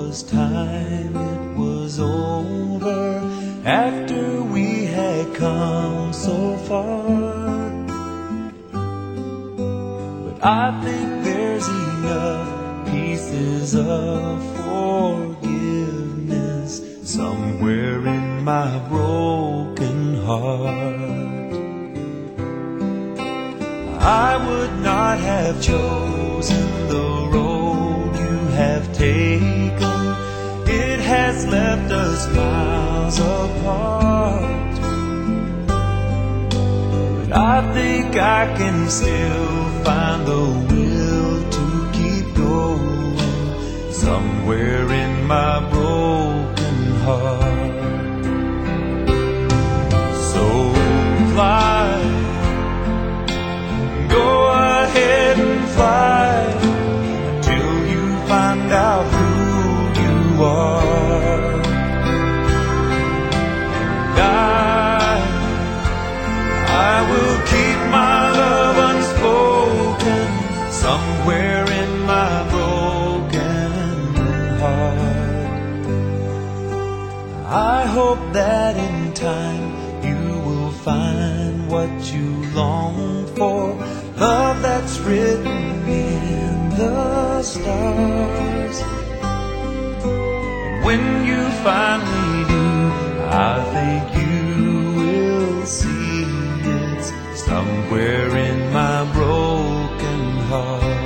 was time it was over, after we had come so far. But I think there's enough pieces of forgiveness somewhere in my broken heart. I would not have chosen the road you have taken. It has left us miles apart. But I think I can still find the will to keep going somewhere in my broken heart. So fly, go ahead and fly until you find out who you are. And I will keep my love unspoken somewhere in my broken heart. I hope that in time you will find what you long for, love that's written in the stars. And when you finally do, I think you will see it's somewhere in my broken heart.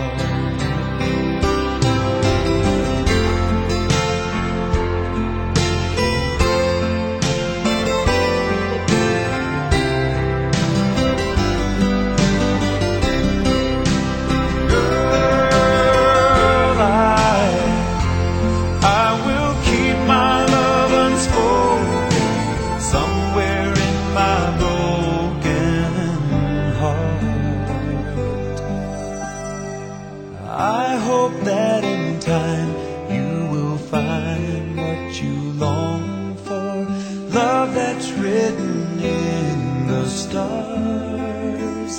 I hope that in time you will find what you long for, love that's written in the stars.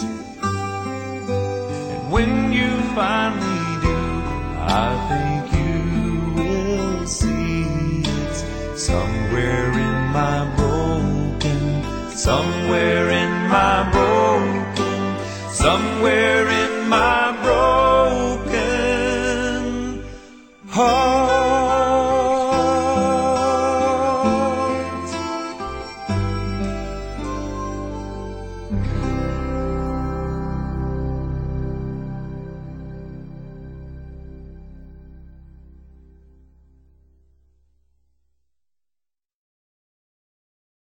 And when you finally do, I think you will see it's somewhere in my broken, somewhere in my broken, somewhere in my broken heart.